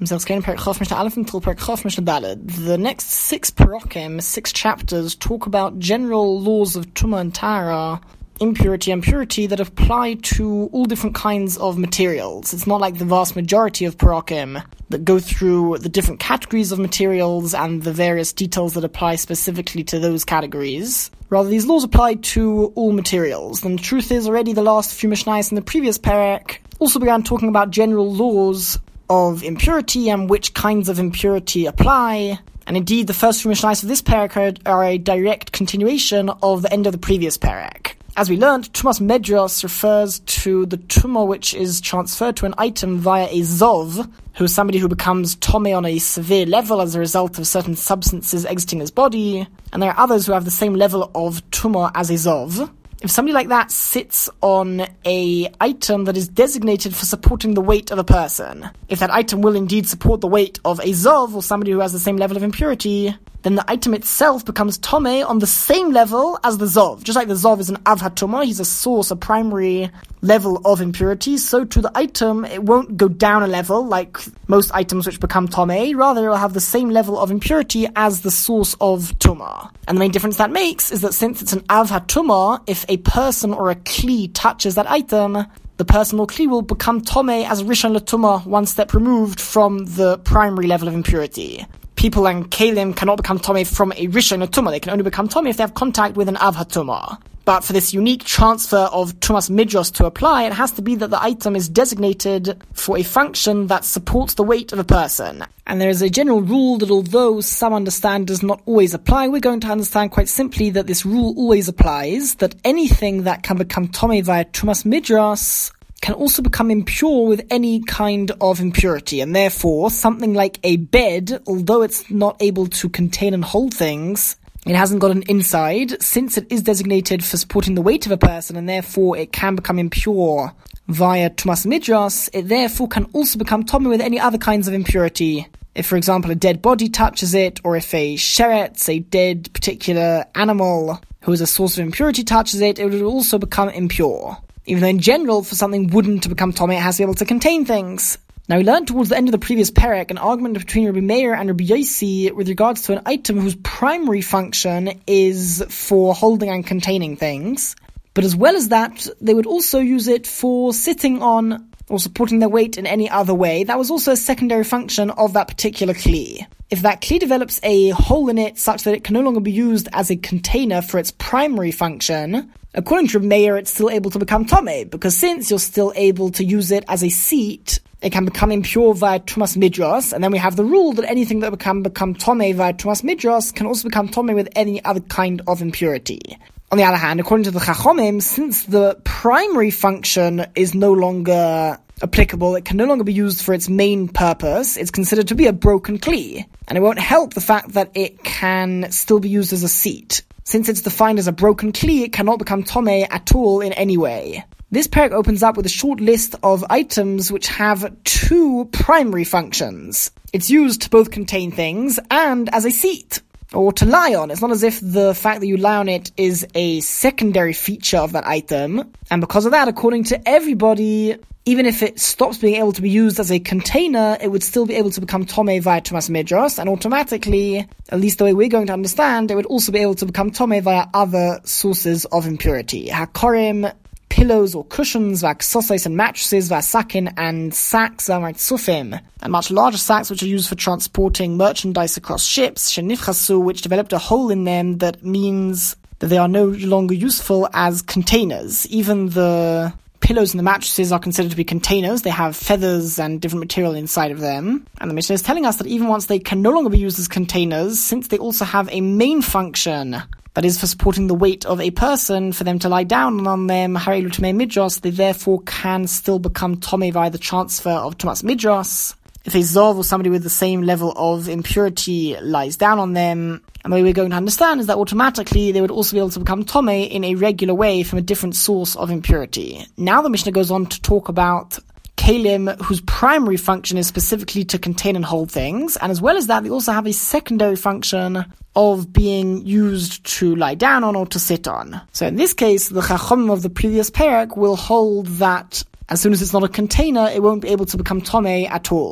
The next 6 parokim, 6 chapters, talk about general laws of Tumah and Tahara, impurity and purity, that apply to all different kinds of materials. It's not like the vast majority of parokim that go through the different categories of materials and the various details that apply specifically to those categories. Rather, these laws apply to all materials. And the truth is, already the last few Mishnayos in the previous parak also began talking about general laws of impurity and which kinds of impurity apply. And indeed, the first few Mishnayos of this parak are a direct continuation of the end of the previous parak. As we learned, Tumas Medros refers to the Tumah which is transferred to an item via a Zov, who is somebody who becomes Tomei on a severe level as a result of certain substances exiting his body, and there are others who have the same level of Tumah as a Zov. If somebody like that sits on a item that is designated for supporting the weight of a person, if that item will indeed support the weight of a Zov, or somebody who has the same level of impurity, then the item itself becomes Tomei on the same level as the Zov. Just like the Zov is an Av HaTumah, he's a source, a primary level of impurity, so to the item, it won't go down a level like most items which become Tomei, rather it will have the same level of impurity as the source of Tumah. And the main difference that makes is that since it's an Av HaTumah, if a person or a Kli touches that item, the person or Kli will become Tomei as Rishon LeTumah, one step removed from the primary level of impurity. People and Kalim cannot become Tomei from a Rishon LeTumah. They can only become Tomei if they have contact with an Av HaTumah. But for this unique transfer of Tumas Midros to apply, it has to be that the item is designated for a function that supports the weight of a person. And there is a general rule that, although some understand does not always apply, we're going to understand quite simply that this rule always applies, that anything that can become Tomei via Tumas Midros can also become impure with any kind of impurity, and therefore something like a bed, although it's not able to contain and hold things, it hasn't got an inside, since it is designated for supporting the weight of a person, and therefore it can become impure via Tumas Midros, it therefore can also become Tomei with any other kinds of impurity. If, for example, a dead body touches it, or if a sheretz, a dead particular animal who is a source of impurity, touches it, it would also become impure. Even though in general, for something wooden to become Tomei, it has to be able to contain things. Now, we learned towards the end of the previous parak an argument between Rabbi Meir and Rabbi Yossi with regards to an item whose primary function is for holding and containing things. But as well as that, they would also use it for sitting on or supporting their weight in any other way. That was also a secondary function of that particular Kli. If that Kli develops a hole in it such that it can no longer be used as a container for its primary function, according to Rabbi Meir, it's still able to become Tomei, because since you're still able to use it as a seat, it can become impure via Tumas Midros, and then we have the rule that anything that can become Tomei via Tumas Midros can also become Tomei with any other kind of impurity. On the other hand, according to the Chachomim, since the primary function is no longer applicable, it can no longer be used for its main purpose, it's considered to be a broken Kli, and it won't help the fact that it can still be used as a seat. Since it's defined as a broken Kli, it cannot become Tomei at all in any way. This parak opens up with a short list of items which have 2 primary functions. It's used to both contain things and as a seat, or to lie on. It's not as if the fact that you lie on it is a secondary feature of that item, and because of that, according to everybody, even if it stops being able to be used as a container, it would still be able to become Tomei via Tumas Midros, and automatically, at least the way we're going to understand, it would also be able to become Tomei via other sources of impurity. Hakorim, pillows or cushions, vaksosais and mattresses, vasakin and sacks, vamatzufim, and much larger sacks which are used for transporting merchandise across ships, shenifchasu, which developed a hole in them that means that they are no longer useful as containers. Even the pillows and the mattresses are considered to be containers. They have feathers and different material inside of them. And the Mishnah is telling us that even once they can no longer be used as containers, since they also have a main function, that is for supporting the weight of a person, for them to lie down on them, Harei Tumei Midros, they therefore can still become Tomei via the transfer of Tumas Midros. If a Zov or somebody with the same level of impurity lies down on them, and the way we're going to understand is that automatically they would also be able to become Tomei in a regular way from a different source of impurity. Now the Mishnah goes on to talk about Kalim, whose primary function is specifically to contain and hold things, and as well as that, they also have a secondary function of being used to lie down on or to sit on. So in this case, the Chachomim of the previous parak will hold that as soon as it's not a container, it won't be able to become Tomei at all.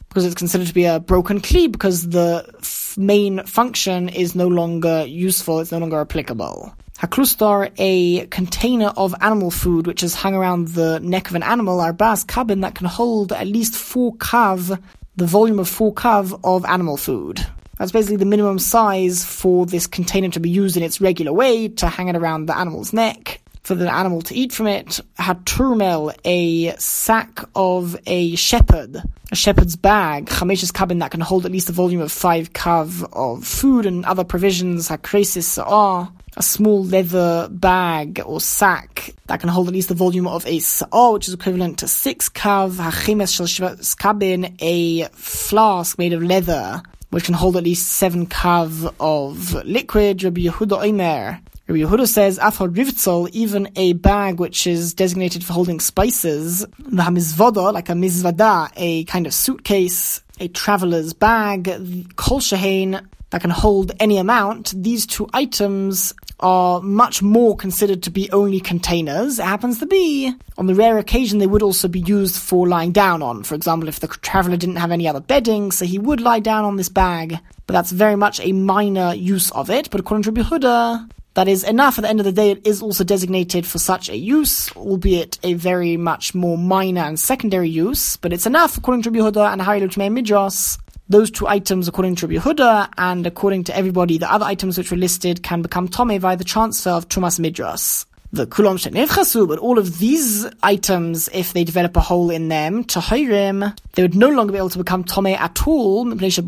because it's considered to be a broken kli, because the main function is no longer useful, it's no longer applicable. Haklustar, a container of animal food which is hung around the neck of an animal, arbas kabin, that can hold at least 4 kav, the volume of 4 kav of animal food. That's basically the minimum size for this container to be used in its regular way, to hang it around the animal's neck, for the animal to eat from it. Haturmel, a sack of a shepherd's bag, chameshes kabin, that can hold at least a volume of 5 kav of food and other provisions. Hakresis sa'ah, a small leather bag or sack that can hold at least the volume of a sa'ah, which is equivalent to 6 kav. Hachimes shel kabin, a flask made of leather, which can hold at least 7 kav of liquid. Rabbi Yehuda Omer, Rabbi Yehuda says, Afar Rivtzol, even a bag which is designated for holding spices, the hamizvada, like a mizvada, a kind of suitcase, a traveler's bag, kol shehein, that can hold any amount. These 2 items are much more considered to be only containers. It happens to be, on the rare occasion, they would also be used for lying down on. For example, if the traveler didn't have any other bedding, so he would lie down on this bag. But that's very much a minor use of it. But according to Rabbi Yehuda, that is enough. At the end of the day, it is also designated for such a use, albeit a very much more minor and secondary use. But it's enough, according to Rabbi Yehuda and Hari L'Tumei Midras. Those 2 items, according to Rabbi Yehuda, and according to everybody, the other items which were listed can become Tomei via the transfer of Tumas Midras. The Kulam Shenevchasu, but all of these items, if they develop a hole in them, Tahirim, they would no longer be able to become Tomei at all,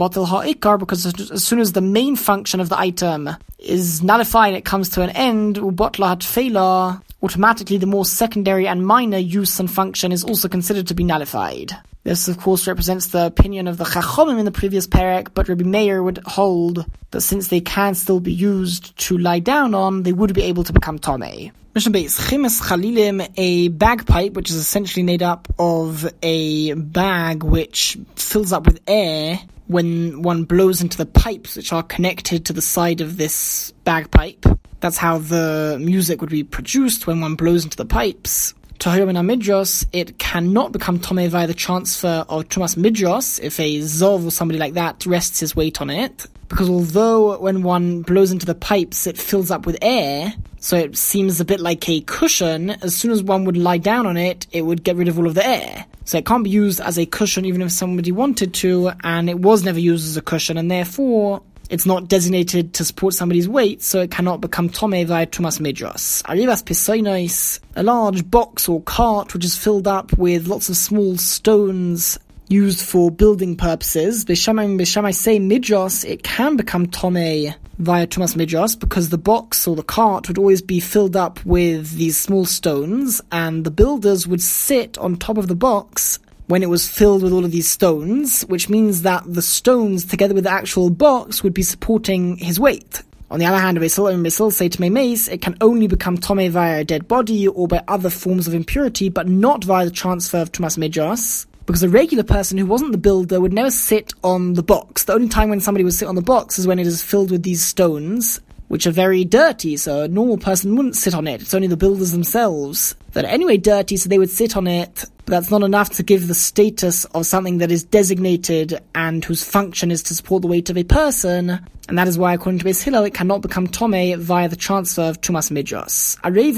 because as soon as the main function of the item is nullified, it comes to an end, Ubotla Hatfela, automatically the more secondary and minor use and function is also considered to be nullified. This, of course, represents the opinion of the Chachomim in the previous parak, but Rabbi Meir would hold that since they can still be used to lie down on, they would be able to become Tomei. Mishnah Beis, Chimes Chalilim, a bagpipe, which is essentially made up of a bag which fills up with air when one blows into the pipes which are connected to the side of this bagpipe. That's how the music would be produced when one blows into the pipes. Tahirim Midros, it cannot become Tomei via the transfer of Tumas Midros if a Zov or somebody like that rests his weight on it. Because although when one blows into the pipes it fills up with air, so it seems a bit like a cushion, as soon as one would lie down on it, it would get rid of all of the air. So it can't be used as a cushion even if somebody wanted to, and it was never used as a cushion, and therefore it's not designated to support somebody's weight, so it cannot become Tomei via Tumas Midras. Arivas Pisoinois, a large box or cart which is filled up with lots of small stones used for building purposes. Bishamai say Midras, it can become Tomei via Tumas Midras, because the box or the cart would always be filled up with these small stones, and the builders would sit on top of the box when it was filled with all of these stones, which means that the stones, together with the actual box, would be supporting his weight. On the other hand, Beisil say to Meis, it can only become Tomei via a dead body or by other forms of impurity, but not via the transfer of Tumas Midras, because a regular person who wasn't the builder would never sit on the box. The only time when somebody would sit on the box is when it is filled with these stones, which are very dirty, so a normal person wouldn't sit on it. It's only the builders themselves that are anyway dirty, so they would sit on it. But that's not enough to give the status of something that is designated and whose function is to support the weight of a person. And that is why, according to Beis Hillel, it cannot become Tomei via the transfer of Tumas Midras.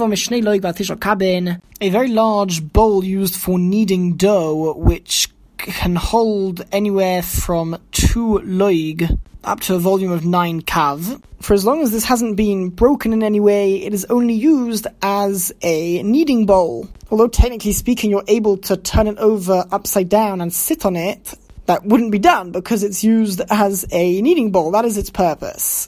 A very large bowl used for kneading dough, which can hold anywhere from 2 loig up to a volume of 9 kav. For as long as this hasn't been broken in any way, it is only used as a kneading bowl. Although technically speaking, you're able to turn it over upside down and sit on it, that wouldn't be done because it's used as a kneading bowl. That is its purpose.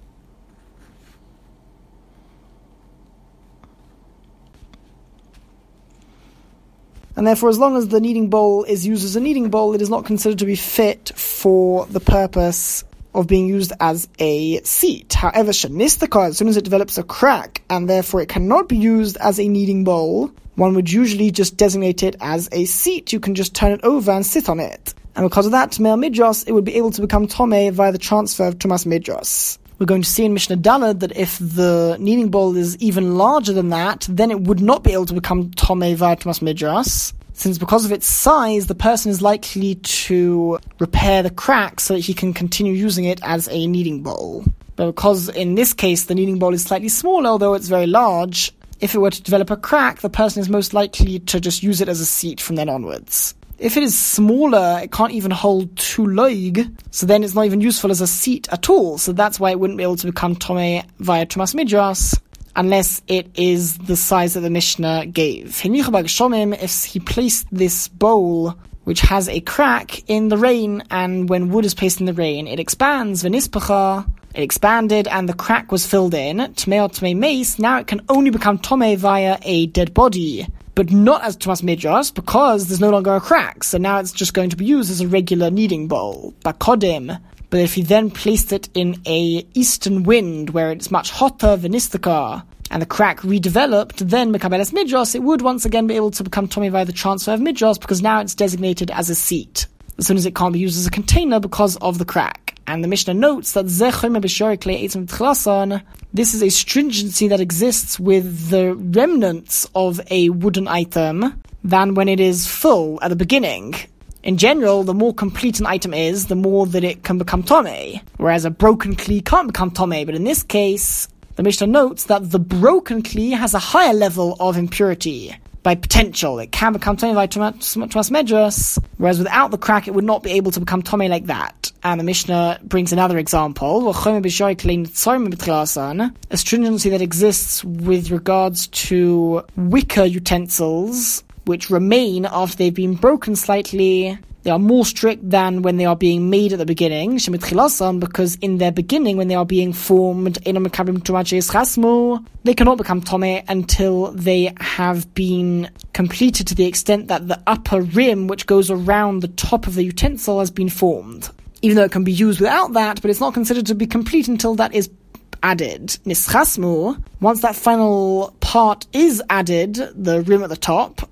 And therefore, as long as the kneading bowl is used as a kneading bowl, it is not considered to be fit for the purpose of being used as a seat. However, shenistaka, as soon as it develops a crack, and therefore it cannot be used as a kneading bowl, one would usually just designate it as a seat. You can just turn it over and sit on it. And because of that, Tomei Midras, it would be able to become Tomei via the transfer of Tumas Midras. We're going to see in Mishnah Daled that if the kneading bowl is even larger than that, then it would not be able to become Tomei via Tumas Midras. since because of its size, the person is likely to repair the crack so that he can continue using it as a kneading bowl. But because in this case the kneading bowl is slightly smaller, although it's very large, if it were to develop a crack, the person is most likely to just use it as a seat from then onwards. If it is smaller, it can't even hold 2 loig, so then it's not even useful as a seat at all, so that's why it wouldn't be able to become Tomei via Tumas Midras, unless it is the size that the Mishnah gave. If he placed this bowl, which has a crack, in the rain, and when wood is placed in the rain, it expands, v'nispacha, it expanded, and the crack was filled in, Tmei or Tmei Mace, now it can only become Tomei via a dead body, but not as Tumas Midras, because there's no longer a crack, so now it's just going to be used as a regular kneading bowl, bakodim. But if he then placed it in a eastern wind, where it's much hotter, v'nistakar, and the crack redeveloped, then Mekabeles Midras, it would once again be able to become Tomei via the transfer of Midras, because now it's designated as a seat, as soon as it can't be used as a container because of the crack. And the Mishnah notes that this is a stringency that exists with the remnants of a wooden item than when it is full at the beginning. In general, the more complete an item is, the more that it can become Tomei, whereas a broken kli can't become Tomei. But in this case, the Mishnah notes that the broken kli has a higher level of impurity. By potential, it can become Tomei by Tumas Midras, whereas without the crack, it would not be able to become Tomei like that. And the Mishnah brings another example, a stringency that exists with regards to wicker utensils, which remain after they've been broken slightly. They are more strict than when they are being made at the beginning, because in their beginning, when they are being formed, they cannot become Tomei until they have been completed to the extent that the upper rim, which goes around the top of the utensil, has been formed. Even though it can be used without that, but it's not considered to be complete until that is added. Nischasmu, once that final part is added, the rim at the top,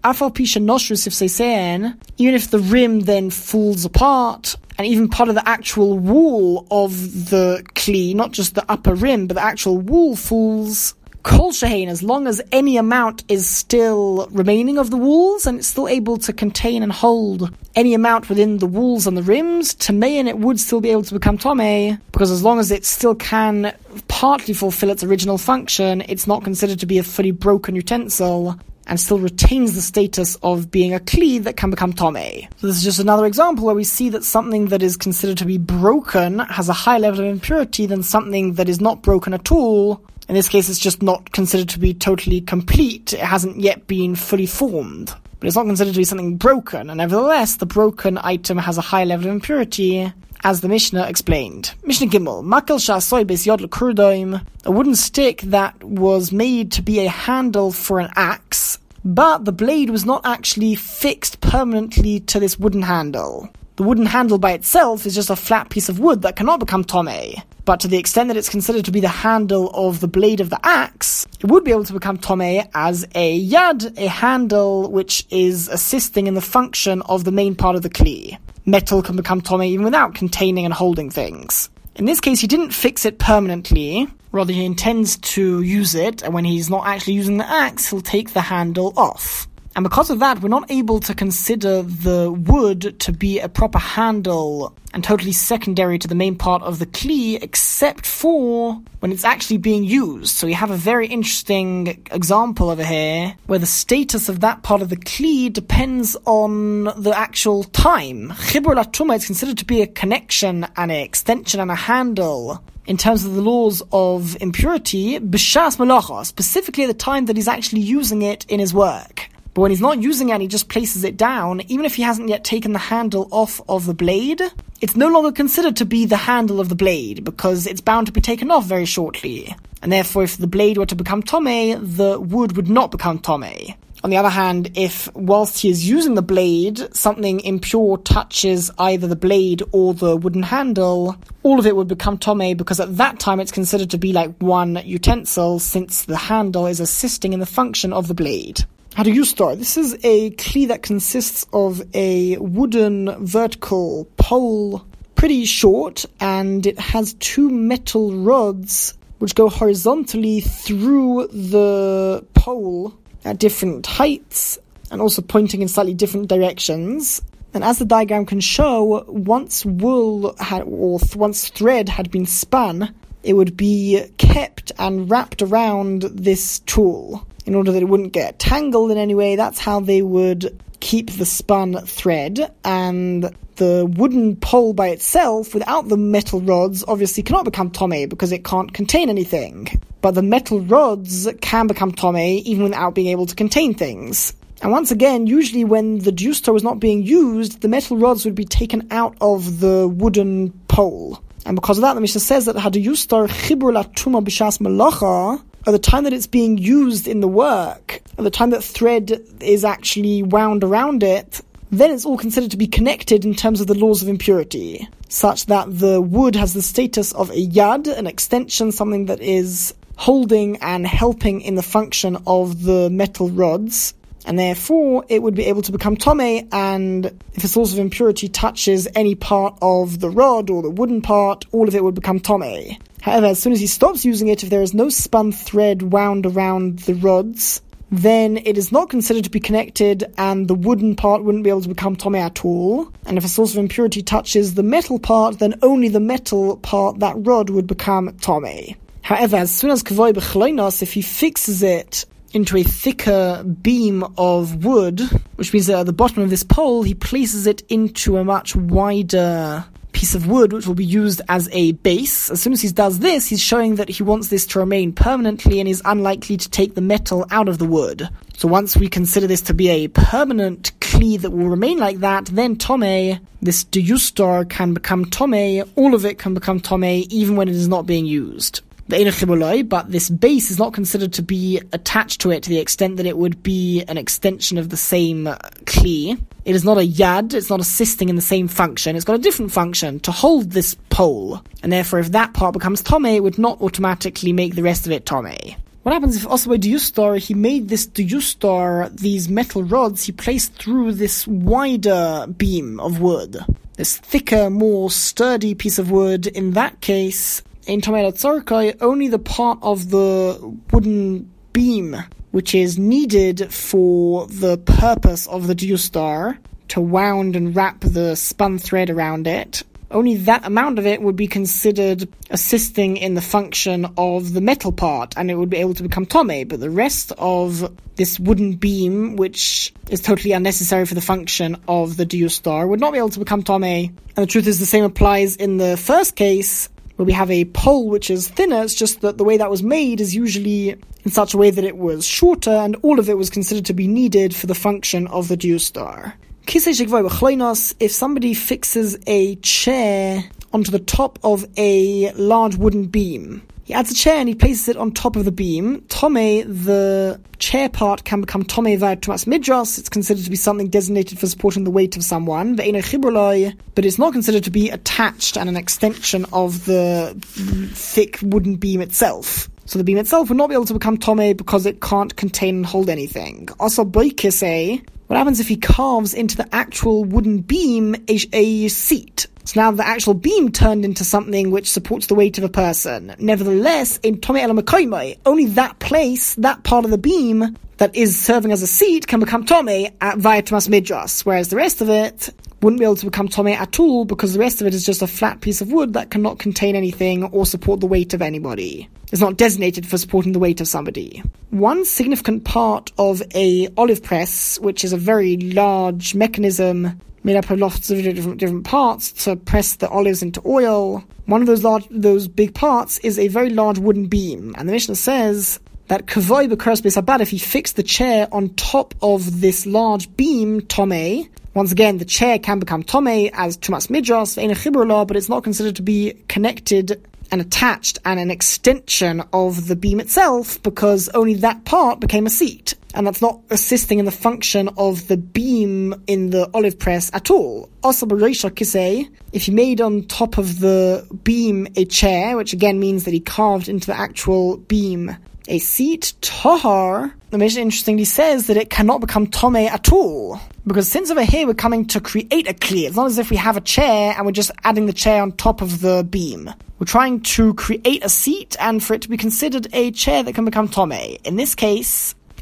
even if the rim then falls apart, and even part of the actual wall of the kli, not just the upper rim, but the actual wall falls, Kol shehein, as long as any amount is still remaining of the walls, and it's still able to contain and hold any amount within the walls and the rims, Tomei, and it would still be able to become Tomei, because as long as it still can partly fulfill its original function, it's not considered to be a fully broken utensil, and still retains the status of being a kli that can become Tomei. So this is just another example where we see that something that is considered to be broken has a high level of impurity than something that is not broken at all. In this case, it's just not considered to be totally complete. It hasn't yet been fully formed. But it's not considered to be something broken, and nevertheless, the broken item has a high level of impurity, as the Mishnah explained. Mishnah Gimel, Makel sha'asoi beis yod l'kurdoim, a wooden stick that was made to be a handle for an axe, but the blade was not actually fixed permanently to this wooden handle. The wooden handle by itself is just a flat piece of wood that cannot become Tomei. But to the extent that it's considered to be the handle of the blade of the axe, it would be able to become Tomei as a yad, a handle which is assisting in the function of the main part of the kli. Metal can become Tomei even without containing and holding things. In this case, he didn't fix it permanently, rather he intends to use it, and when he's not actually using the axe, he'll take the handle off. And because of that, we're not able to consider the wood to be a proper handle and totally secondary to the main part of the kli, except for when it's actually being used. So we have a very interesting example over here, where the status of that part of the kli depends on the actual time. Chibur latuma is considered to be a connection and an extension and a handle in terms of the laws of impurity, b'shas malacha, specifically at the time that he's actually using it in his work. But when he's not using it and he just places it down, even if he hasn't yet taken the handle off of the blade, it's no longer considered to be the handle of the blade, because it's bound to be taken off very shortly. And therefore, if the blade were to become Tomei, the wood would not become Tomei. On the other hand, if whilst he is using the blade, something impure touches either the blade or the wooden handle, all of it would become Tomei, because at that time it's considered to be like one utensil, since the handle is assisting in the function of the blade. How do you start? This is a kli that consists of a wooden vertical pole, pretty short, and it has 2 metal rods which go horizontally through the pole at different heights, and also pointing in slightly different directions. And as the diagram can show, once thread had been spun, it would be kept and wrapped around this tool in order that it wouldn't get tangled in any way. That's how they would keep the spun thread. And the wooden pole by itself, without the metal rods, obviously cannot become Tomei because it can't contain anything. But the metal rods can become Tomei even without being able to contain things. And once again, usually when the Diustar was not being used, the metal rods would be taken out of the wooden pole. And because of that, the Mishnah says that Hadiyustar chibur latuma b'shas malacha, at the time that it's being used in the work, at the time that thread is actually wound around it, then it's all considered to be connected in terms of the laws of impurity, such that the wood has the status of a yad, an extension, something that is holding and helping in the function of the metal rods, and therefore it would be able to become Tomei, and if the source of impurity touches any part of the rod or the wooden part, all of it would become Tomei. However, as soon as he stops using it, if there is no spun thread wound around the rods, then it is not considered to be connected, and the wooden part wouldn't be able to become Tomei at all. And if a source of impurity touches the metal part, then only the metal part, that rod, would become Tomei. However, as soon as Kavoi B'chleinos, if he fixes it into a thicker beam of wood, which means that at the bottom of this pole, he places it into a much wider piece of wood, which will be used as a base. As soon as he does this, he's showing that he wants this to remain permanently and is unlikely to take the metal out of the wood. So once we consider this to be a permanent kli that will remain like that, then Tomei, this Diustar, can become Tomei. All of it can become Tomei, even when it is not being used. But this base is not considered to be attached to it to the extent that it would be an extension of the same kli. It is not a yad, it's not assisting in the same function, it's got a different function to hold this pole. And therefore, if that part becomes Tomei, it would not automatically make the rest of it Tomei. What happens if also by Diustar, he made this Diustar, these metal rods, he placed through this wider beam of wood, this thicker, more sturdy piece of wood? In that case, in Tomei Latzarkai, only the part of the wooden beam which is needed for the purpose of the Diustar, to wound and wrap the spun thread around it, only that amount of it would be considered assisting in the function of the metal part, and it would be able to become Tomei. But the rest of this wooden beam, which is totally unnecessary for the function of the Diustar, would not be able to become Tomei. And the truth is the same applies in the first case, where we have a pole which is thinner. It's just that the way that was made is usually in such a way that it was shorter, and all of it was considered to be needed for the function of the Diustar. If somebody fixes a chair onto the top of a large wooden beam, he adds a chair and he places it on top of the beam, Tomei, the chair part, can become Tomei via Tumas Midras. It's considered to be something designated for supporting the weight of someone, but it's not considered to be attached and an extension of the thick wooden beam itself. So the beam itself would not be able to become Tomei because it can't contain and hold anything. Also, Boikise, what happens if he carves into the actual wooden beam a seat? So now the actual beam turned into something which supports the weight of a person. Nevertheless, in Tomei Elamakoi, only that place, that part of the beam that is serving as a seat, can become Tomei via Tumas Midras, whereas the rest of it wouldn't be able to become Tomei at all, because the rest of it is just a flat piece of wood that cannot contain anything or support the weight of anybody. It's not designated for supporting the weight of somebody. One significant part of a olive press, which is a very large mechanism made up of lots of different parts to press the olives into oil, one of those big parts is a very large wooden beam. And the Mishnah says that Kavoi B'Kuras Beis Habad, if he fixed the chair on top of this large beam, Tomei. Once again, the chair can become Tomei as Tumas Midras, but it's not considered to be connected and attached and an extension of the beam itself, because only that part became a seat. And that's not assisting in the function of the beam in the olive press at all. Also, if he made on top of the beam a chair, which again means that he carved into the actual beam a seat, Tahar, the Mishnah interestingly says that it cannot become Tomei at all. Because since over here we're coming to create a kli, it's not as if we have a chair and we're just adding the chair on top of the beam. We're trying to create a seat and for it to be considered a chair that can become Tomei. In this case,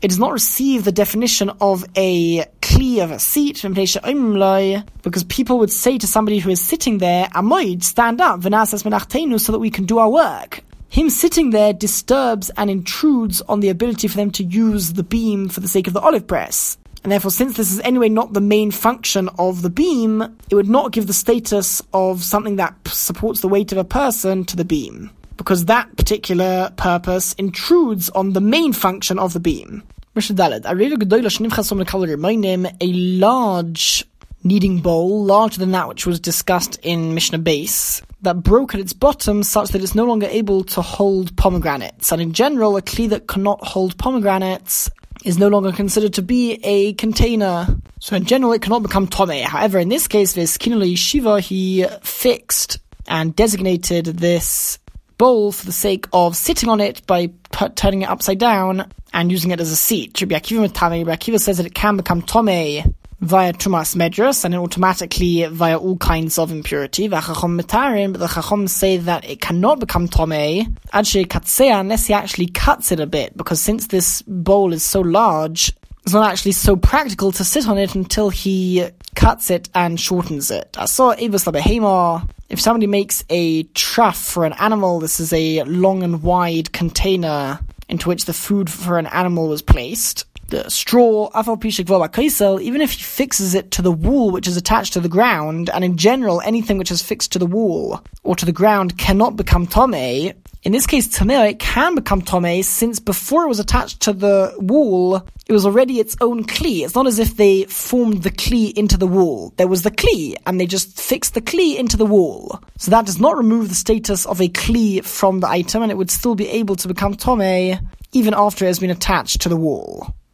it does not receive the definition of a kli, of a seat, because people would say to somebody who is sitting there, Amoid, stand up, so that we can do our work. Him sitting there disturbs and intrudes on the ability for them to use the beam for the sake of the olive press. And therefore, since this is anyway not the main function of the beam, it would not give the status of something that supports the weight of a person to the beam, because that particular purpose intrudes on the main function of the beam. A large kneading bowl, larger than that which was discussed in Mishnah Base, that broke at its bottom such that it's no longer able to hold pomegranates. And in general, a kli that cannot hold pomegranates is no longer considered to be a container. So in general, it cannot become tomei. However, in this case, V'eskinu le'yeshiva, he fixed and designated this bowl for the sake of sitting on it by turning it upside down and using it as a seat. Rabbi Akiva says that it can become tomei via tumas medras, and automatically via all kinds of impurity. V'achachom metarim, but the chachom say that it cannot become tomei ad she'katzea, unless he actually cuts it a bit, because since this bowl is so large, it's not actually so practical to sit on it until he cuts it and shortens it. If somebody makes a trough for an animal, this is a long and wide container into which the food for an animal was placed. The straw, even if he fixes it to the wool which is attached to the ground, and in general anything which is fixed to the wool or to the ground cannot become tomei, in this case tamei, it can become tomei, since before it was attached to the wool, it was already its own kli. It's not as if they formed the kli into the wool. There was the kli, and they just fixed the kli into the wool. So that does not remove the status of a kli from the item, and it would still be able to become tomei even after it has been attached to the wool.